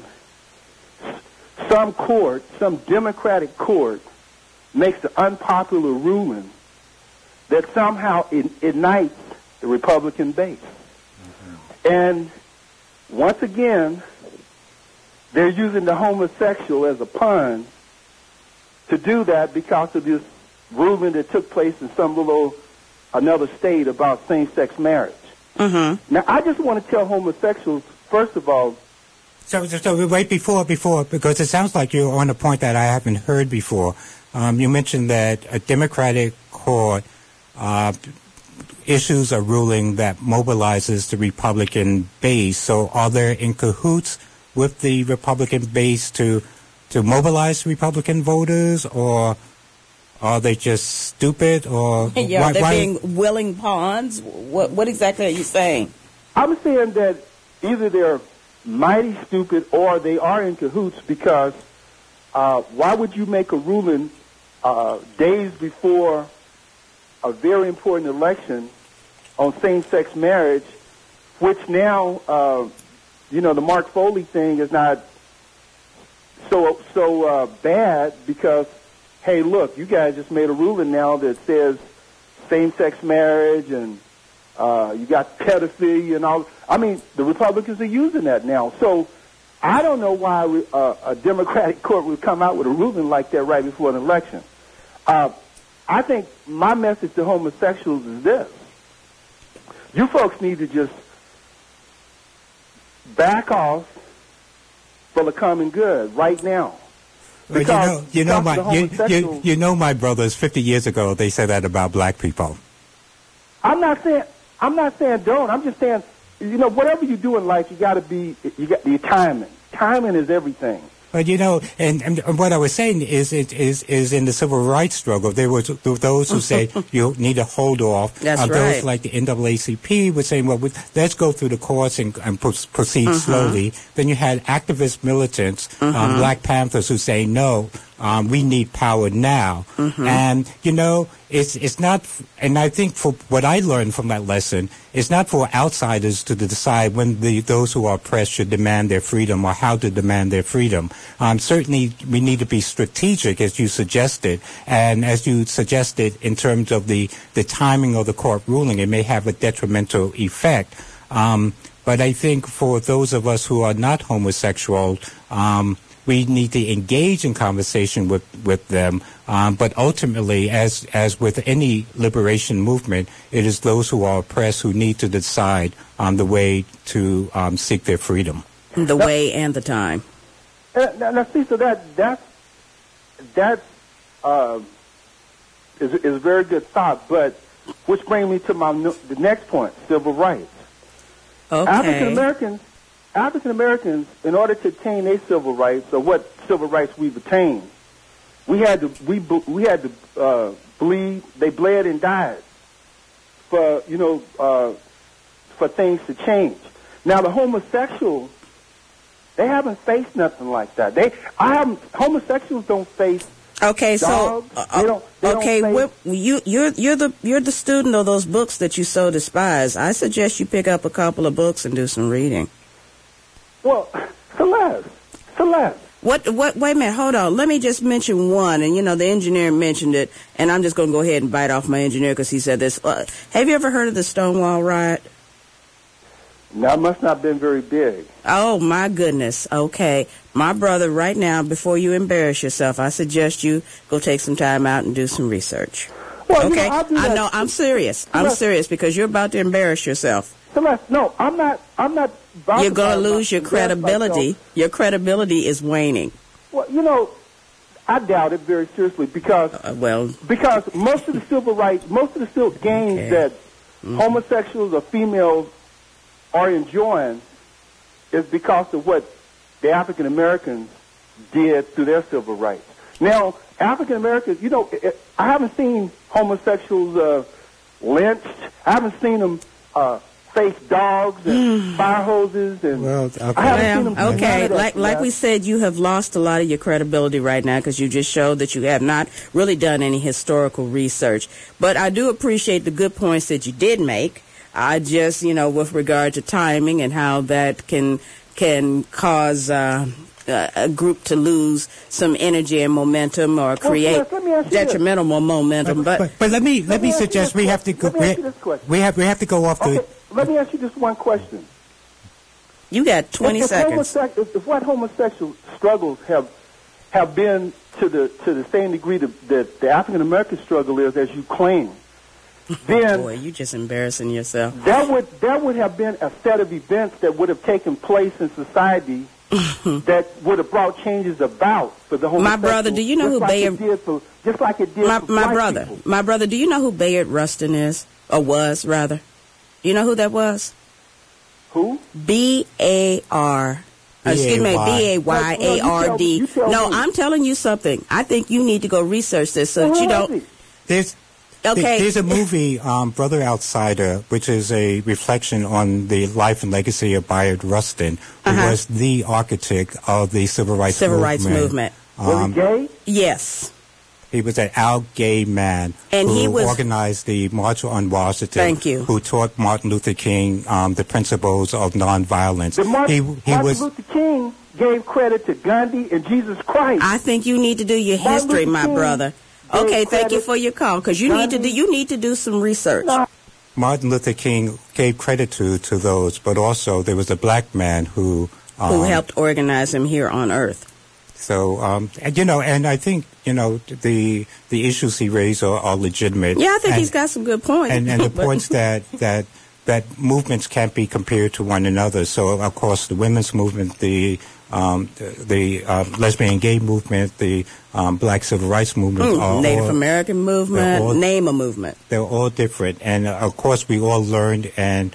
some Democratic court makes an unpopular ruling that somehow ignites the Republican base. And once again, they're using the homosexual as a pun to do that because of this ruling that took place in another state about same-sex marriage. Now, I just want to tell homosexuals, first of all. So wait before, because it sounds like you're on a point that I haven't heard before. You mentioned that a Democratic court issues a ruling that mobilizes the Republican base. So are they in cahoots with the Republican base to mobilize Republican voters, or are they just stupid, or yeah, they're being willing pawns? What exactly are you saying? I'm saying that either they're mighty stupid or they are in cahoots, because why would you make a ruling days before a very important election on same-sex marriage, which now, the Mark Foley thing is not so bad, because, hey, look, you guys just made a ruling now that says same-sex marriage, and you got pedophilia and all. I mean, the Republicans are using that now. So I don't know why a Democratic court would come out with a ruling like that right before an election. I think my message to homosexuals is this. You folks need to just back off for the common good right now. Well, my brothers, 50 years ago, they said that about black people. I'm not saying don't. I'm just saying, whatever you do in life, you got the timing. Timing is everything. But and what I was saying is in the civil rights struggle, there were those who say you need to hold off. That's right. Those like the NAACP were saying, well, let's go through the courts and proceed slowly. Then you had activist militants, Black Panthers, who say no. We need power now. And, it's not, and I think for what I learned from that lesson, it's not for outsiders to decide when those who are oppressed should demand their freedom or how to demand their freedom. Certainly we need to be strategic, as you suggested, and as you suggested in terms of the timing of the court ruling, it may have a detrimental effect. But I think for those of us who are not homosexual, we need to engage in conversation with them. But ultimately, as with any liberation movement, it is those who are oppressed who need to decide on the way to seek their freedom. The way and the time. Now, see, so that is a very good thought, but which brings me to the next point, civil rights. Okay. African Americans, in order to attain their civil rights, or what civil rights we've attained, we had to bleed. They bled and died for things to change. Now the homosexuals, they haven't faced nothing like that. Homosexuals don't face. Okay, dogs. You're the student of those books that you so despise. I suggest you pick up a couple of books and do some reading. Well, Celeste. Wait a minute, hold on. Let me just mention one, and the engineer mentioned it, and I'm just going to go ahead and bite off my engineer because he said this. Have you ever heard of the Stonewall Riot? That must not have been very big. Oh, my goodness. Okay. My brother, right now, before you embarrass yourself, I suggest you go take some time out and do some research. Well, okay? I know, I'm serious. Celeste, I'm serious because you're about to embarrass yourself. Celeste, no, I'm not. You're going to lose your credibility. Your credibility is waning. Well, I doubt it very seriously because most of the civil rights, most of the civil gains that homosexuals or females are enjoying is because of what the African Americans did to their civil rights. Now, African Americans, I haven't seen homosexuals lynched. I haven't seen them face dogs and fire hoses, and I haven't seen them. Okay, like we said, you have lost a lot of your credibility right now because you just showed that you have not really done any historical research. But I do appreciate the good points that you did make. I just, with regard to timing and how that can cause a group to lose some energy and momentum or create detrimental momentum. But let me suggest we have to go. We have to go off the. Let me ask you just one question. You got 20 seconds. If what homosexual struggles have been to the same degree that the African American struggle is, as you claim, then boy, you just embarrassing yourself. That would have been a set of events that would have taken place in society that would have brought changes about for the homosexuals. My brother, do you know who Bayard? Just like it did for my brother. people. My brother, do you know who Bayard Rustin is? Or was, rather. You know who that was? Who? B-A-R. Excuse me, B-A-Y-A-R-D. No, I'm telling you something. I think you need to go research this so that you don't... There's a movie, Brother Outsider, which is a reflection on the life and legacy of Bayard Rustin, who was the architect of the civil rights movement. Was he gay? Yes. He was an out gay man who organized the March on Washington. Thank you. Who taught Martin Luther King the principles of nonviolence. Martin Luther King gave credit to Gandhi and Jesus Christ. I think you need to do your history, my brother. Okay, thank you for your call, because you need to do some research. Martin Luther King gave credit to those, but also there was a black man who helped organize him here on Earth. So, and I think, the issues he raised are legitimate. Yeah, I think he's got some good points. And the points that movements can't be compared to one another. So, of course, the women's movement, the lesbian gay movement, the black civil rights movement, Native American movement, name a movement. They're all different, and of course we all learned and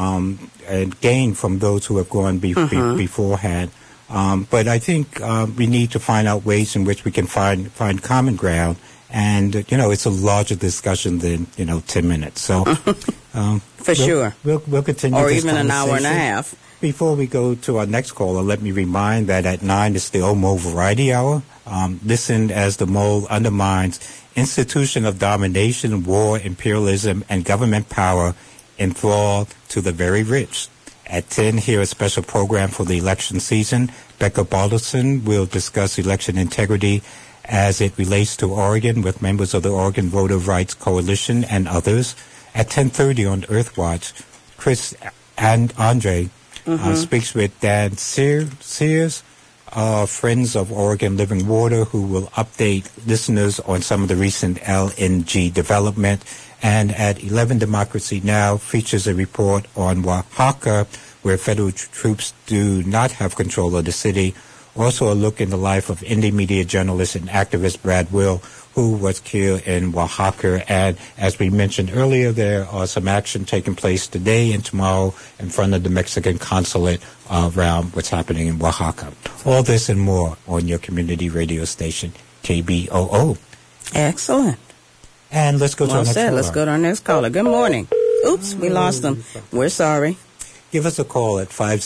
gained from those who have gone beforehand. But I think we need to find out ways in which we can find common ground, and it's a larger discussion than 10 minutes. So for sure, we'll continue, or this even an hour and a half. Before we go to our next caller, let me remind that at 9 is the Old Mole Variety Hour. Listen as the mole undermines institution of domination, war, imperialism, and government power enthrall to the very rich. At 10, hear a special program for the election season. Becca Balderson will discuss election integrity as it relates to Oregon with members of the Oregon Voter Rights Coalition and others. At 10:30 on Earthwatch, Chris and Andre speaks with Dan Sears, Friends of Oregon Living Water, who will update listeners on some of the recent LNG development. And at 11, Democracy Now! Features a report on Oaxaca, where federal troops do not have control of the city. Also a look in the life of indie media journalist and activist Brad Will, who was killed in Oaxaca. And as we mentioned earlier, there are some action taking place today and tomorrow in front of the Mexican consulate around what's happening in Oaxaca. All this and more on your community radio station, KBOO. Excellent. And let's go to our next caller. Let's go to our next caller. Good morning. Oops, we lost them. We're sorry. Give us a call at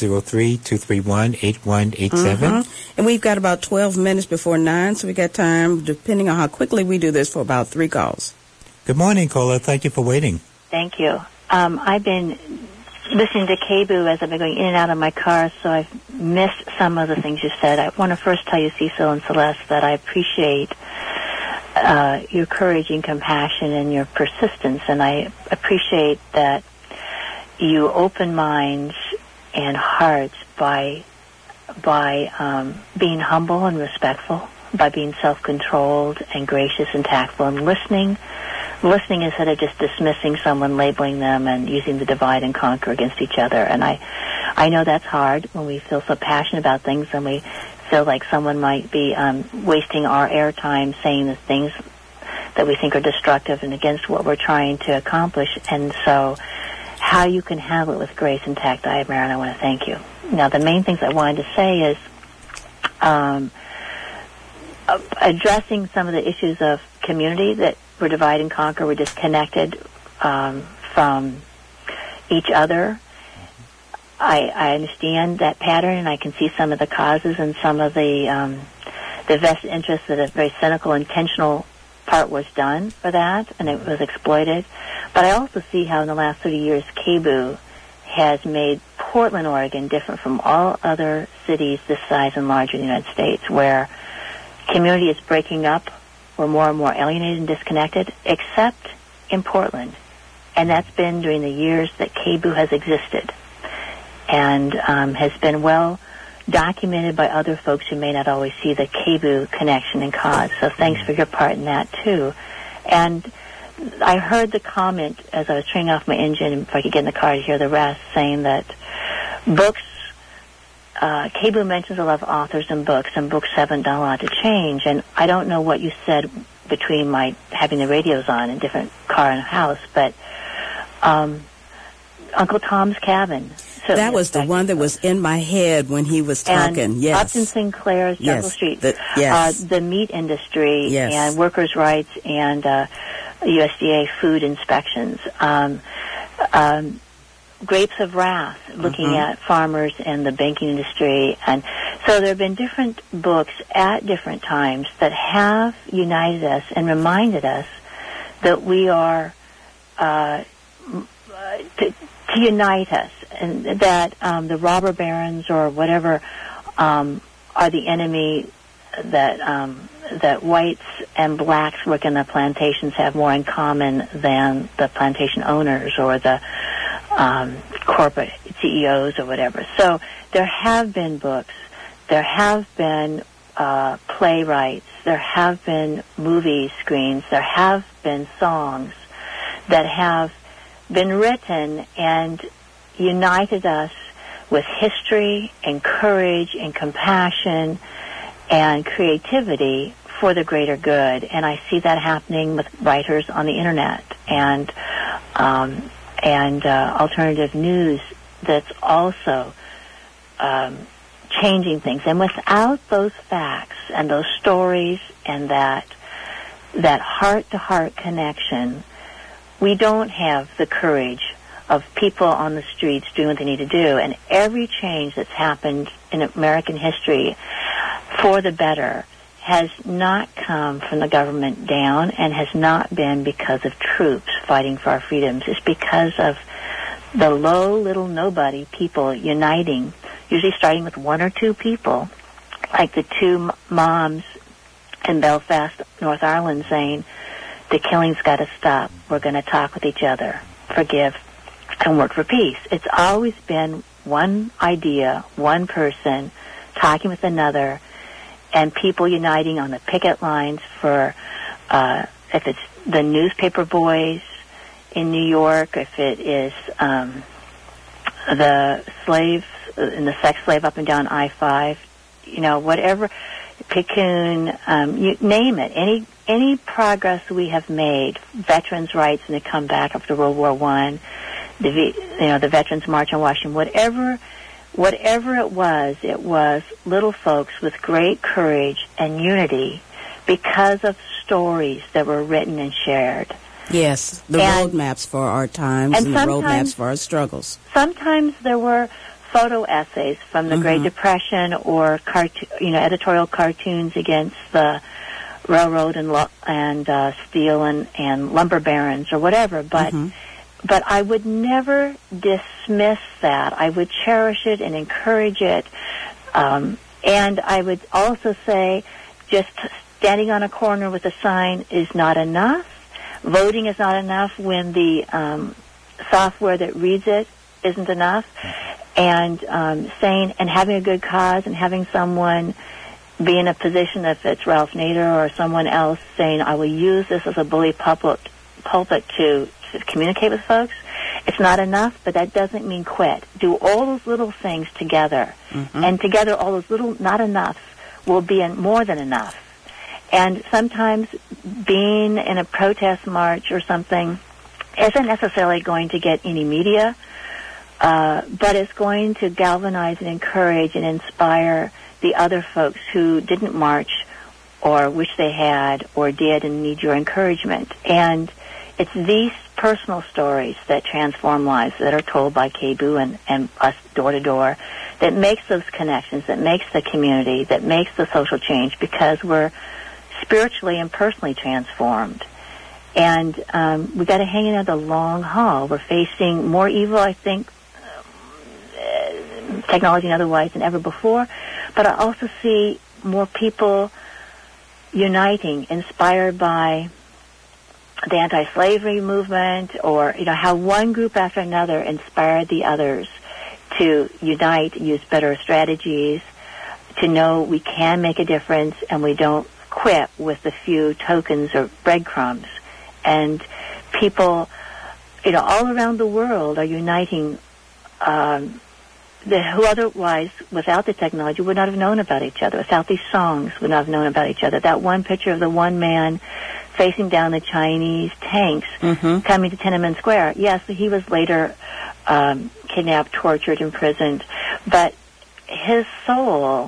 503-231-8187. And we've got about 12 minutes before 9, so we got time, depending on how quickly we do this, for about 3 calls. Good morning, caller. Thank you for waiting. Thank you. I've been listening to KBOO as I've been going in and out of my car, so I've missed some of the things you said. I want to first tell you, Cecil and Celeste, that I appreciate your courage and compassion and your persistence, and I appreciate that you open minds and hearts by being humble and respectful, by being self-controlled and gracious and tactful, and listening instead of just dismissing someone, labeling them, and using the divide and conquer against each other. And I know that's hard when we feel so passionate about things and we feel like someone might be wasting our airtime saying the things that we think are destructive and against what we're trying to accomplish. And so how you can handle it with grace and tact, I admire, and I want to thank you. Now, the main things I wanted to say is addressing some of the issues of community that we're divide and conquer, we're disconnected from each other. I understand that pattern, and I can see some of the causes and some of the vested interests that a very cynical, intentional part was done for that, and it was exploited. But I also see how in the last 30 years KBOO has made Portland, Oregon different from all other cities this size and larger in the United States, where community is breaking up, we're more and more alienated and disconnected, except in Portland. And that's been during the years that KBOO has existed, and has been well documented by other folks who may not always see the KBOO connection and cause. So thanks for your part in that, too. And I heard the comment as I was turning off my engine, if I could get in the car to hear the rest, saying that books, KBOO mentions a lot of authors and books haven't done a lot to change. And I don't know what you said between my having the radios on in different car and house, but Uncle Tom's Cabin. So that was the one that was in my head when he was talking. And yes. Upton Sinclair's Jungle Street. The meat industry yes. and workers' rights and USDA food inspections. Grapes of Wrath, looking at farmers and the banking industry. And so there have been different books at different times that have united us and reminded us that we are to unite us, and that the robber barons or whatever are the enemy, that whites and blacks working the plantations have more in common than the plantation owners or the corporate CEOs or whatever. So there have been books, there have been playwrights, there have been movie screens, there have been songs that have been written and united us with history and courage and compassion and creativity for the greater good. And I see that happening with writers on the internet and alternative news that's also changing things. And without those facts and those stories and that heart-to-heart connection, we don't have the courage of people on the streets doing what they need to do. And every change that's happened in American history for the better has not come from the government down and has not been because of troops fighting for our freedoms. It's because of the low, little, nobody people uniting, usually starting with one or two people, like the two moms in Belfast, North Ireland, saying, the killing's got to stop. We're going to talk with each other, forgive, and work for peace. It's always been one idea, one person talking with another, and people uniting on the picket lines for, if it's the newspaper boys in New York, if it is the slaves and the sex slave up and down I-5, whatever, Picayune, you name it. Any progress we have made, veterans' rights and the comeback after World War I, the Veterans March on Washington, whatever it was little folks with great courage and unity because of stories that were written and shared. Yes, the roadmaps for our times and the roadmaps for our struggles. Sometimes there were photo essays from the Great Depression or editorial cartoons against the railroad and steel and lumber barons or whatever. But I would never dismiss that. I would cherish it and encourage it. And I would also say just standing on a corner with a sign is not enough. Voting is not enough when the software that reads it isn't enough. And saying and having a good cause and having someone be in a position, if it's Ralph Nader or someone else, saying, I will use this as a bully pulpit to communicate with folks, it's not enough, but that doesn't mean quit. Do all those little things together. And together all those little not enough will be more than enough. And sometimes being in a protest march or something isn't necessarily going to get any media, but it's going to galvanize and encourage and inspire the other folks who didn't march or wish they had or did and need your encouragement. And it's these personal stories that transform lives that are told by KBOO and us door to door that makes those connections, that makes the community, that makes the social change, because we're spiritually and personally transformed. And we've got to hang in there the long haul. We're facing more evil, I think, technology and otherwise, than ever before. But I also see more people uniting, inspired by the anti-slavery movement, or how one group after another inspired the others to unite, use better strategies, to know we can make a difference and we don't quit with the few tokens or breadcrumbs. And people, all around the world are uniting who otherwise, without the technology, would not have known about each other. Without these songs, would not have known about each other. That one picture of the one man facing down the Chinese tanks coming to Tiananmen Square. Yes, he was later kidnapped, tortured, imprisoned, but his soul,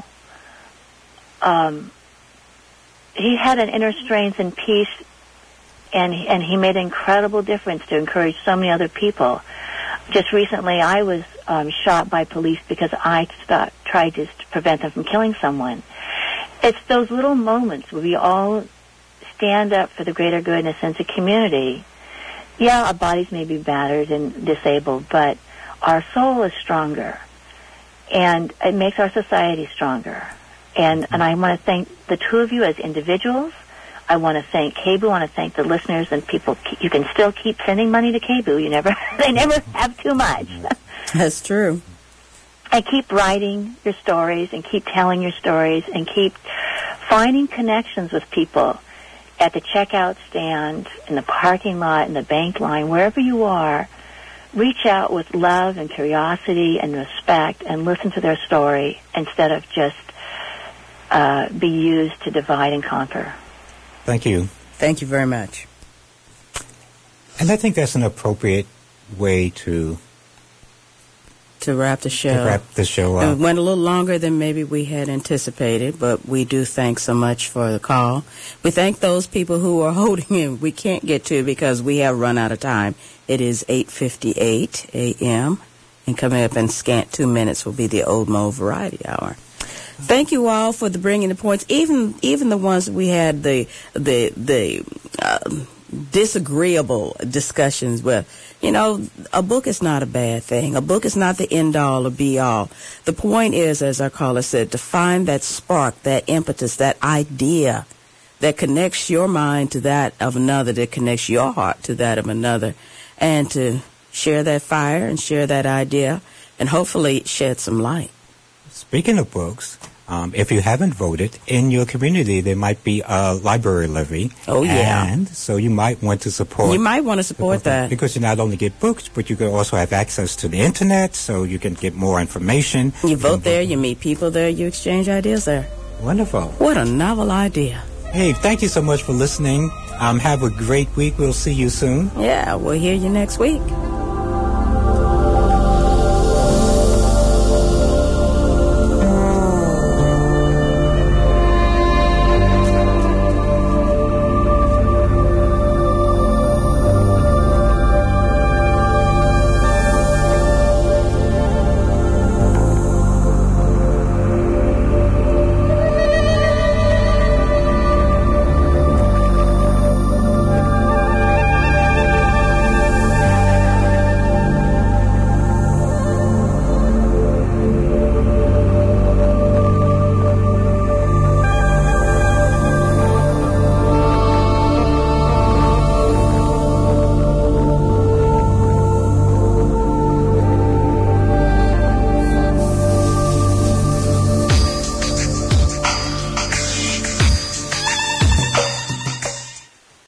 he had an inner strength and peace, and he made an incredible difference to encourage so many other people. Just recently, I was shot by police because I tried to prevent them from killing someone. It's those little moments where we all stand up for the greater good in a sense of community. Yeah, our bodies may be battered and disabled, but our soul is stronger, and it makes our society stronger. And I want to thank the two of you as individuals. I want to thank KBOO. I want to thank the listeners and people. You can still keep sending money to KBOO. They never have too much. That's true. And keep writing your stories and keep telling your stories and keep finding connections with people at the checkout stand, in the parking lot, in the bank line, wherever you are. Reach out with love and curiosity and respect and listen to their story instead of just be used to divide and conquer. Thank you. Thank you very much. And I think that's an appropriate way to wrap the show. Up. It went a little longer than maybe we had anticipated, but we do thank so much for the call. We thank those people who are holding in. We can't get to because we have run out of time. It is 8:58 a.m. and coming up in scant 2 minutes will be the Old Mo Variety Hour. Thank you all for bringing the points, even the ones we had the disagreeable discussions with. You know, a book is not a bad thing. A book is not the end all or be all. The point is, as our caller said, to find that spark, that impetus, that idea that connects your mind to that of another, that connects your heart to that of another, and to share that fire and share that idea and hopefully shed some light. Speaking of books, if you haven't voted, in your community there might be a library levy. Oh, yeah. And so you might want to support. You might want to support that. Because you not only get books, but you can also have access to the Internet, so you can get more information. You vote there, you meet people there, you exchange ideas there. Wonderful. What a novel idea. Hey, thank you so much for listening. Have a great week. We'll see you soon. Yeah, we'll hear you next week.